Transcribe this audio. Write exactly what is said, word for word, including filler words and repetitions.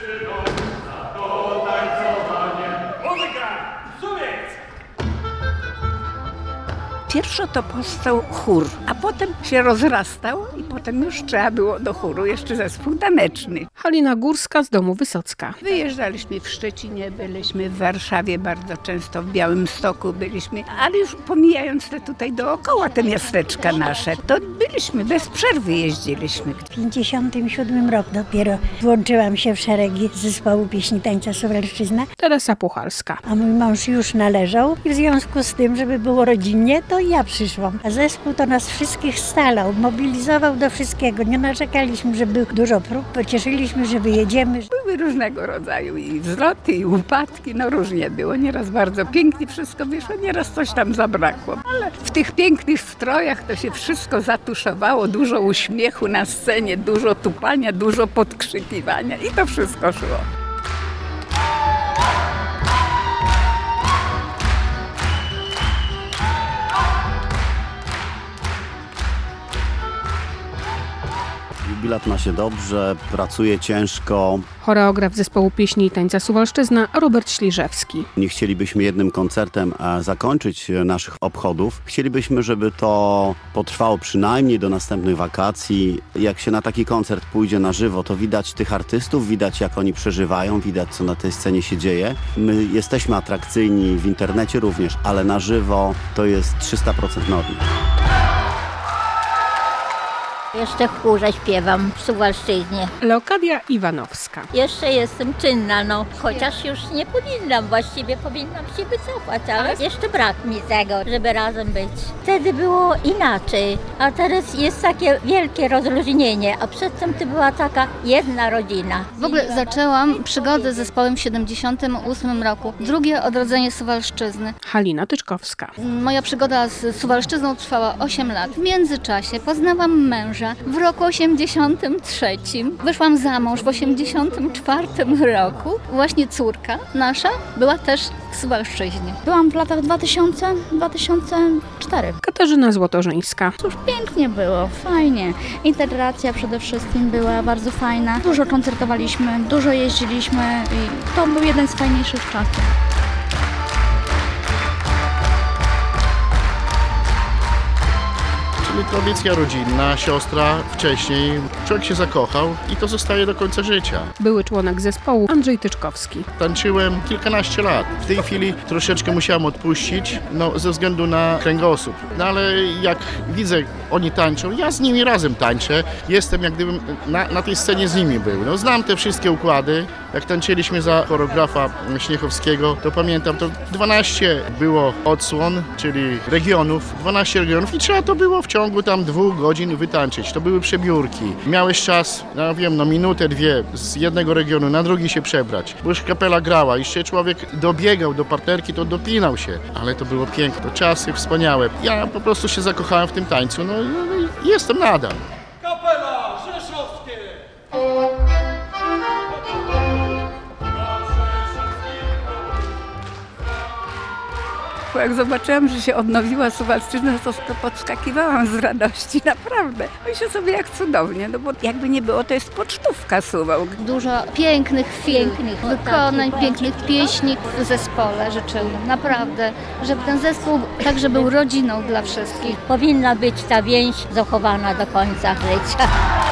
Pierwszo to powstał chór, a potem się rozrastał i potem już trzeba było do chóru jeszcze zespół taneczny. Halina Górska z domu Wysocka. Wyjeżdżaliśmy w Szczecinie, byliśmy w Warszawie bardzo często, w Białymstoku byliśmy, ale już pomijając te tutaj dookoła te miasteczka nasze, to byliśmy, bez przerwy jeździliśmy. W pięćdziesiątym siódmym roku dopiero włączyłam się w szeregi zespołu pieśni tańca Suwalszczyzna. Teresa Puchalska. A mój mąż już należał i w związku z tym, żeby było rodzinnie, to ja przyszłam. A zespół to nas wszystkich scalał, mobilizował do wszystkiego. Nie narzekaliśmy, że było dużo prób, pocieszyliśmy, że wyjedziemy. Były różnego rodzaju i wzloty, i upadki, no różnie było. Nieraz bardzo pięknie wszystko wyszło, nieraz coś tam zabrakło. Ale w tych pięknych strojach to się wszystko zatuszowało, dużo uśmiechu na scenie, dużo tupania, dużo podkrzykiwania i to wszystko szło. Jubilat ma się dobrze, pracuje ciężko. Choreograf zespołu pieśni i tańca Suwalszczyzna Robert Śliżewski. Nie chcielibyśmy jednym koncertem zakończyć naszych obchodów. Chcielibyśmy, żeby to potrwało przynajmniej do następnych wakacji. Jak się na taki koncert pójdzie na żywo, to widać tych artystów, widać jak oni przeżywają, widać co na tej scenie się dzieje. My jesteśmy atrakcyjni w internecie również, ale na żywo to jest trzysta procent normy. Jeszcze w chórze śpiewam w Suwalszczyźnie. Leokadia Iwanowska. Jeszcze jestem czynna, no. Chociaż już nie powinnam, właściwie powinnam się wycofać, ale jeszcze brak mi tego, żeby razem być. Wtedy było inaczej, a teraz jest takie wielkie rozluźnienie, a przedtem to była taka jedna rodzina. W ogóle zaczęłam przygodę z zespołem w siedemdziesiątym ósmym roku. Drugie odrodzenie Suwalszczyzny. Halina Tyczkowska. Moja przygoda z Suwalszczyzną trwała osiem lat. W międzyczasie poznałam męża w roku osiemdziesiątym trzecim. Wyszłam za mąż w osiemdziesiątym czwartym roku. Właśnie córka nasza była też w Suwalszczyźnie. Byłam w latach dwa tysiące do dwa tysiące czwartego. Katarzyna Złotorzyńska. Cóż, pięknie było, fajnie. Integracja przede wszystkim była bardzo fajna. Dużo koncertowaliśmy, dużo jeździliśmy i to był jeden z fajniejszych czasów. Tradycja rodzinna, siostra wcześniej, człowiek się zakochał i to zostaje do końca życia. Były członek zespołu Andrzej Tyczkowski. Tańczyłem kilkanaście lat. W tej chwili troszeczkę musiałem odpuścić, no ze względu na kręgosłup. No ale jak widzę, oni tańczą, ja z nimi razem tańczę. Jestem jak gdybym na, na tej scenie z nimi był. No znam te wszystkie układy. Jak tańczyliśmy za choreografa Śniechowskiego, to pamiętam, to dwanaście było odsłon, czyli regionów, dwanaście regionów i trzeba to było w ciągu tam dwóch godzin wytańczyć. To były przebiórki. Miałeś czas, ja wiem, no minutę, dwie z jednego regionu na drugi się przebrać. Bo już kapela grała, jeszcze człowiek dobiegał do partnerki, to dopinał się. Ale to było piękne, to czasy wspaniałe. Ja po prostu się zakochałem w tym tańcu, no i jestem nadal. Kapela Rzeszowskie! Jak zobaczyłam, że się odnowiła Suwalszczyzna, to podskakiwałam z radości, naprawdę. Myślę sobie, jak cudownie, no bo jakby nie było, to jest pocztówka Suwał. Dużo pięknych film, pięknych wykonań, pięknych pieśni w zespole życzyłam. Naprawdę, żeby ten zespół także był rodziną dla wszystkich. Powinna być ta więź zachowana do końca życia.